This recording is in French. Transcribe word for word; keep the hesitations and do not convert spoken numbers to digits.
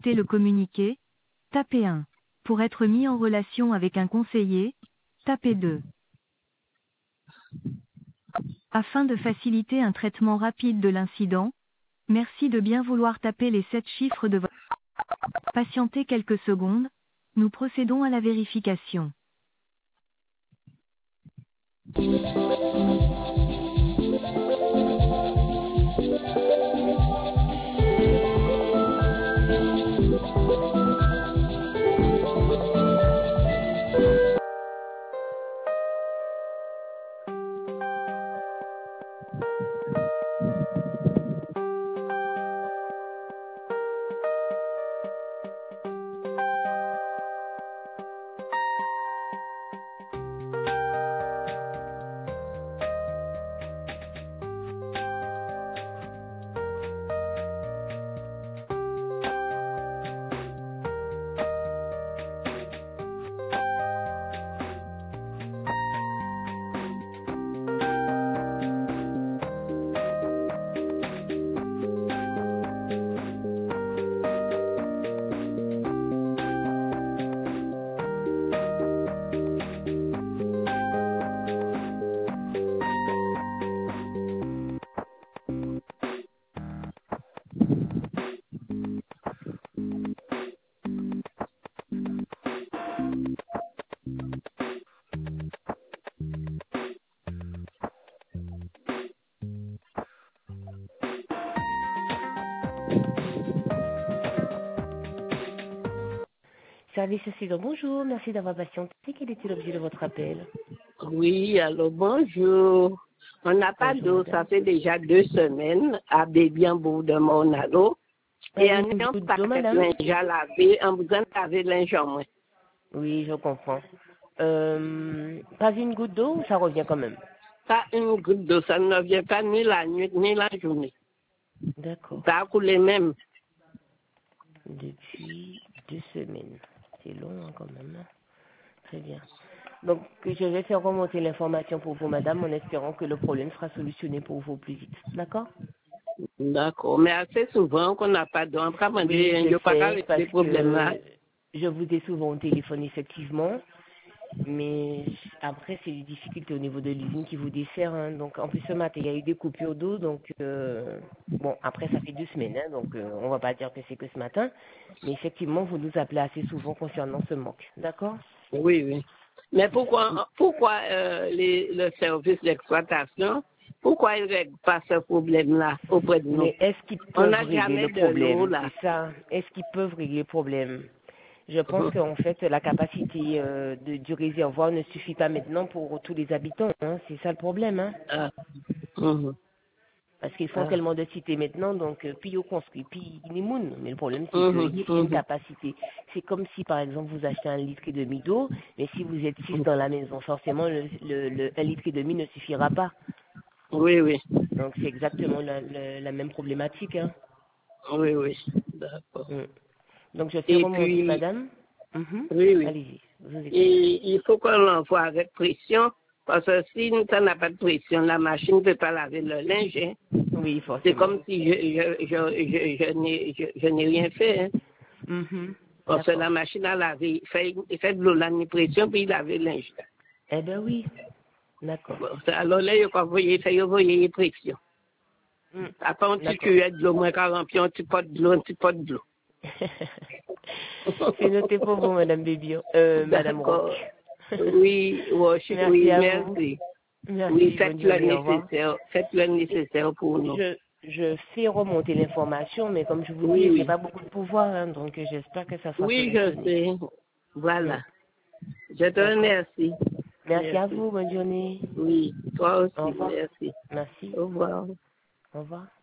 écouter le communiqué, tapez un. Pour être mis en relation avec un conseiller, tapez deux. Afin de faciliter un traitement rapide de l'incident, merci de bien vouloir taper les sept chiffres de votre... Patientez quelques secondes, nous procédons à la vérification. Service Sud, bonjour, merci d'avoir patienté. Quel était l'objet de votre appel? Oui, alors bonjour. On n'a pas Bonjour, d'eau, ça madame. fait déjà deux semaines à Bébian-Bourg de Monalo. Et Avez en une ayant goutte pas d'eau, de madame? linge à laver, en besoin de laver le linge en moins. Oui, je comprends. Euh, pas une goutte d'eau ou ça revient quand même? Pas une goutte d'eau, ça ne vient pas ni la nuit ni la journée. D'accord. Ça a coulé même. Depuis deux semaines. C'est long hein, quand même. hein. Très bien. Donc, je vais faire remonter l'information pour vous, madame, en espérant que le problème sera solutionné pour vous au plus vite. D'accord? D'accord. Mais assez souvent qu'on n'a pas d'eau. En train de Oui, dire, il je n'y a pas qu'à sais, régler parce les problèmes là. que je vous ai souvent au téléphone, effectivement. Mais après, c'est des difficultés au niveau de l'usine qui vous dessert. hein. Donc, en plus, ce matin, il y a eu des coupures d'eau. Donc, euh, bon, après, ça fait deux semaines. hein, donc, euh, on va pas dire que c'est que ce matin. Mais effectivement, vous nous appelez assez souvent concernant ce manque. D'accord? Oui, oui. Mais pourquoi, pourquoi euh, les, le service d'exploitation, pourquoi ils ne règlent pas ce problème-là auprès de nous? Mais est-ce qu'ils On peuvent n'a régler jamais le de l'eau problème? là. C'est ça. Est-ce qu'ils peuvent régler le problème? Je pense qu'en fait, la capacité euh, de, du réservoir ne suffit pas maintenant pour tous les habitants. hein. C'est ça le problème. Hein. Ah, mhm. Parce qu'ils font Ah, tellement de cités maintenant, donc euh, puis ils construisent, puis ils les mouillent. Mais le problème, c'est qu'il mhm, n'y a une mhm. capacité. C'est comme si, par exemple, vous achetez un litre et demi d'eau, mais si vous êtes six dans la maison, forcément, le, le, le- un litre et demi ne suffira pas. Oui, oui. Donc, c'est exactement la, la, la même problématique. Hein. Oui, oui. D'accord. Mm. Donc, je fais Et remonter, puis, madame. Mhm. oui, oui. Allez-y, je vous écoute. Et il faut qu'on l'envoie avec pression, parce que si ça n'a pas de pression, la machine ne peut pas laver le linge. hein. Oui, C'est forcément. comme si je, je, je, je, je n'ai je, je n'ai rien fait. Hein. Mhm. Parce que la D'accord. machine à laver, il fait, il fait de l'eau, la ni pression, puis il lave le linge. Eh ben oui. D'accord. Bon, ça, alors là, il faut envoyer, il faut envoyer pression. Mm. Après, on tue D'accord. de l'eau, moins quarante, puis on tue pas de l'eau, on tue pas de l'eau. C'est noté pour vous, Madame Bébio. Euh, Madame Rock. D'accord. Oui, oui, Merci oui, à vous. merci. Oui, Merci, bonne faites le journée, au revoir. nécessaire. Faites le nécessaire pour nous. Je, je fais remonter l'information, mais comme je vous Oui, dis, j'ai oui. pas beaucoup de pouvoir, hein, donc euh, j'espère que ça sera Oui, je solutionné. sais. Mm. Voilà. Je te D'accord. remercie. Merci à Merci. vous, bonne journée. Oui, toi Au aussi, revoir. merci. Merci. Au revoir. Au revoir.